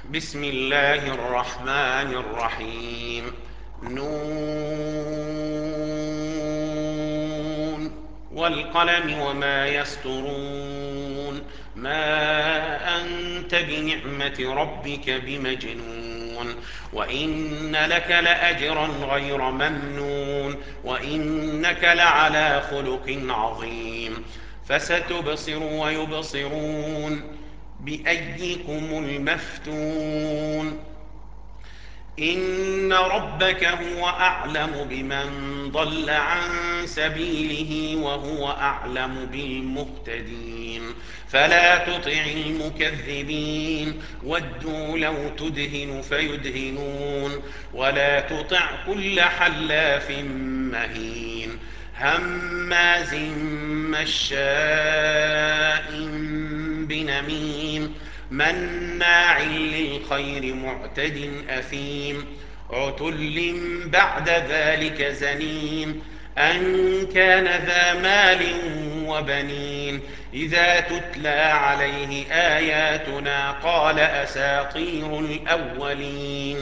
بسم الله الرحمن الرحيم. نون والقلم وما يسطرون. ما أنت بنعمة ربك بمجنون، وإن لك لأجرا غير ممنون، وإنك لعلى خلق عظيم. فستبصر ويبصرون بأيكم المفتون. إن ربك هو أعلم بمن ضل عن سبيله وهو أعلم بالمهتدين. فلا تطع المكذبين، ودوا لو تدهن فيدهنون. ولا تطع كل حلاف مهين، هماز مشاء بنميم، مناع للخير معتد أثيم، عتل بعد ذلك زنيم، أن كان ذا مال وبنين. إذا تتلى عليه آياتنا قال أساطير الأولين.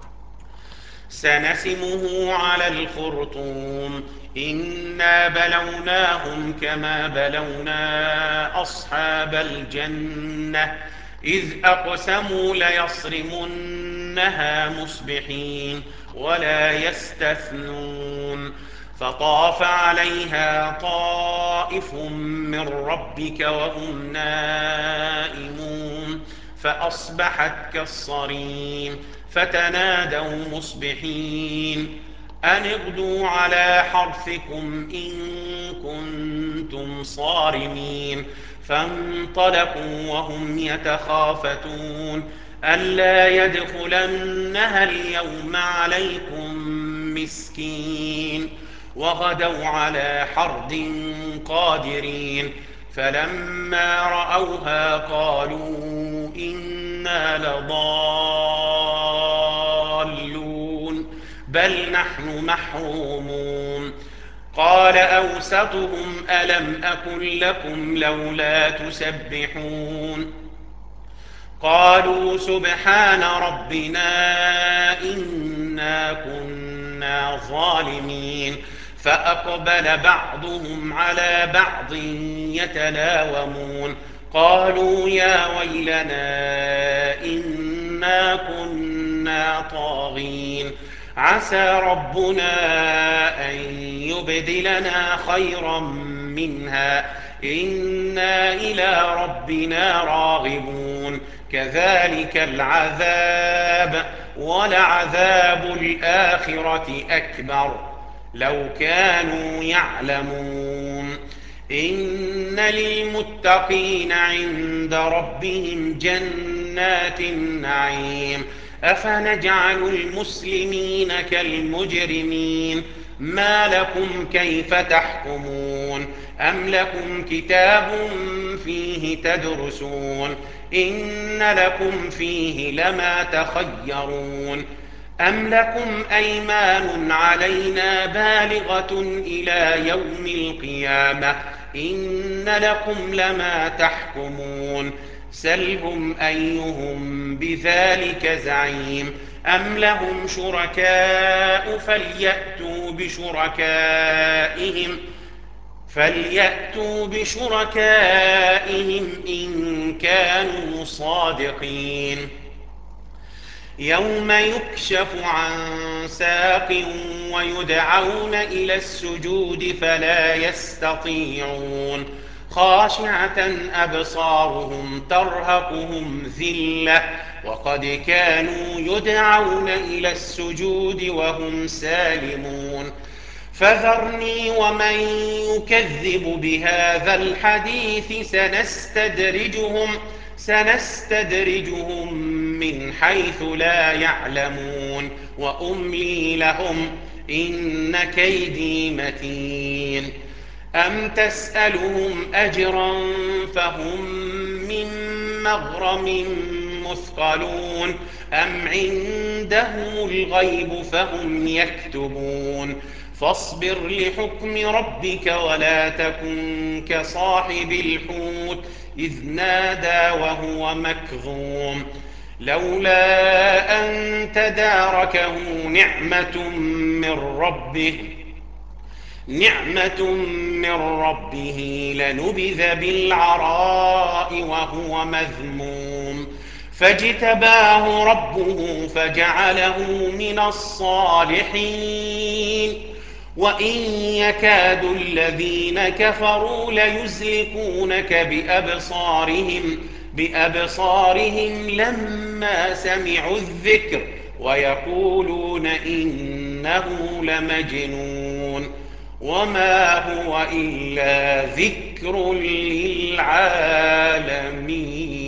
سنسمه على الخرطوم، إنا بلوناهم كما بلونا أصحاب الجنة إذ أقسموا ليصرمنها مصبحين ولا يستثنون. فطاف عليها طائف من ربك وهم نائمون فأصبحت كالصريم. فتنادوا مصبحين أن اغدوا على حرثكم إن كنتم صارمين. فانطلقوا وهم يتخافتون ألا يدخلنها اليوم عليكم مسكين. وغدوا على حرد قادرين. فلما رأوها قالوا إنا لضالون بل نحن محرومون. قال أوسطهم ألم أكن لكم لولا تسبحون. قالوا سبحان ربنا إنا كنا ظالمين. فأقبل بعضهم على بعض يتلاومون قالوا يا ويلنا إنا كنا طاغين. عسى ربنا أن يبدلنا خيرا منها إنا إلى ربنا راغبون. كذلك العذاب ولعذاب الآخرة أكبر لو كانوا يعلمون. إن للمتقين عند ربهم جنات النعيم. أفنجعل المسلمين كالمجرمين ما لكم كيف تحكمون. أم لكم كتاب فيه تدرسون إن لكم فيه لما تخيرون. أم لكم أيمان علينا بالغة إلى يوم القيامة إن لكم لما تحكمون. سلهم أيهم بذلك زعيم. أم لهم شركاء فليأتوا بشركائهم إن كانوا صادقين. يوم يكشف عن ساق ويدعون إلى السجود فلا يستطيعون. خاشعة أبصارهم ترهقهم ذلة وقد كانوا يدعون إلى السجود وهم سالمون. فذرني ومن يكذب بهذا الحديث سنستدرجهم من حيث لا يعلمون وأملي لهم إن كيدي متين. أم تسألهم أجرا فهم من مغرم مثقلون أم عندهم الغيب فهم يكتبون. فاصبر لحكم ربك ولا تكن كصاحب الحوت إذ نادى وهو مكظوم لولا أن تداركه نعمة من ربه لنبذ بالعراء وهو مذموم فاجتباه ربه فجعله من الصالحين وإن يكاد الذين كفروا ليزلقونك بأبصارهم لما سمعوا الذكر ويقولون إنه لمجنون وما هو إلا ذكر للعالمين.